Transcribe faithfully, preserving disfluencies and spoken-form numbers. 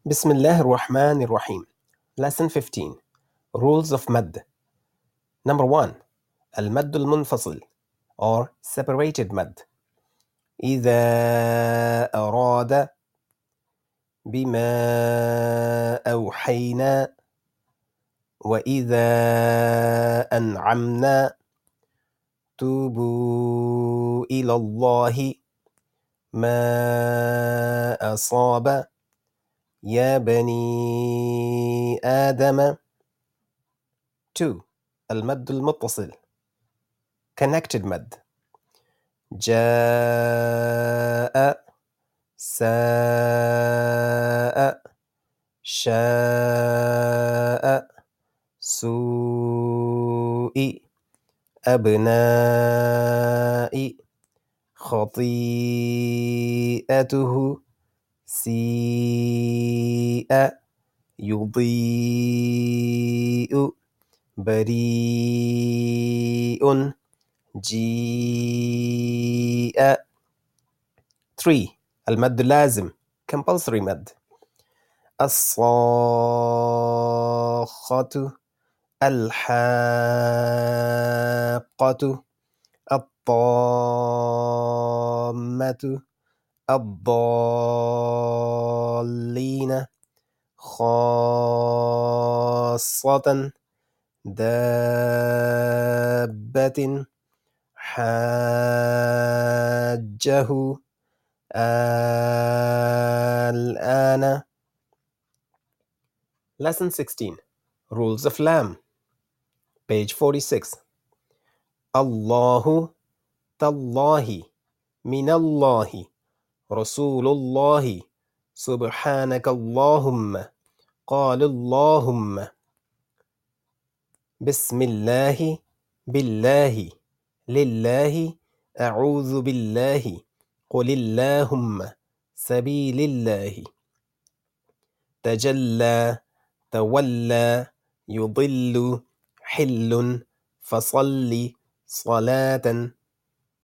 بسم الله الرحمن الرحيم. Lesson fifteen. Rules of مد. Number one. المد المنفصل or separated مد. إذا أراد بما أوحينا وإذا أنعمنا توبوا إلى الله ما أصاب يا بني آدم. two. المد المتصل connected مد. جاء ساء شاء سوء أبناء خطيئته سيء يضيء بريء جيء. three. المد اللازم compulsory مد. الصاخة الحاقة الطامة الضالين خاصة دابة حاجه الآن. Lesson sixteen. Rules of Lam. Page forty-six. الله تالله من الله رسول الله سبحانك اللهم قال اللهم بسم الله بالله لله أعوذ بالله قل اللهم سبيل الله تجلى تولى يضل حل فصل صلاة